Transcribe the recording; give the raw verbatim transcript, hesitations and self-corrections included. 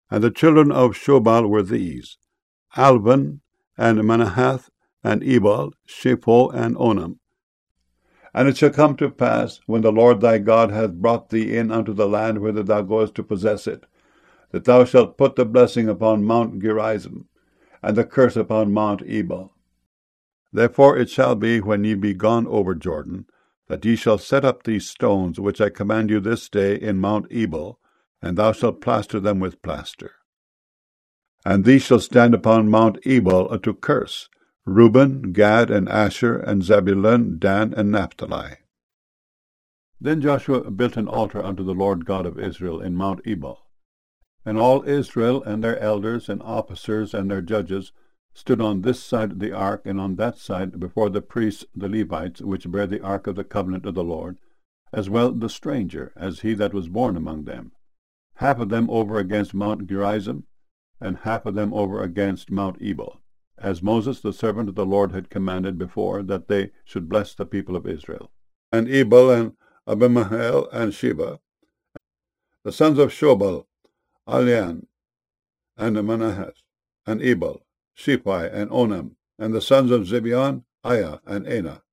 And the children of Shobal were these, Alvan, and Manahath, and Ebal, Shepho, and Onam. And it shall come to pass, when the Lord thy God hath brought thee in unto the land whither thou goest to possess it, that thou shalt put the blessing upon Mount Gerizim, and the curse upon Mount Ebal. Therefore it shall be, when ye be gone over Jordan, that ye shall set up these stones which I command you this day in Mount Ebal, and thou shalt plaster them with plaster. And these shall stand upon Mount Ebal to curse, Reuben, Gad, and Asher, and Zebulun, Dan, and Naphtali. Then Joshua built an altar unto the Lord God of Israel in Mount Ebal. And all Israel and their elders and officers and their judges stood on this side of the ark and on that side before the priests the Levites, which bear the ark of the covenant of the Lord, as well the stranger as he that was born among them, half of them over against Mount Gerizim, and half of them over against Mount Ebal, as Moses the servant of the Lord had commanded before, that they should bless the people of Israel. And Ebal, and Abimael, and Sheba, the sons of Shobal, Alian, and Manahath, and Ebal, Shephi, and Onam, and the sons of Zibeon, Aiah, and Anah.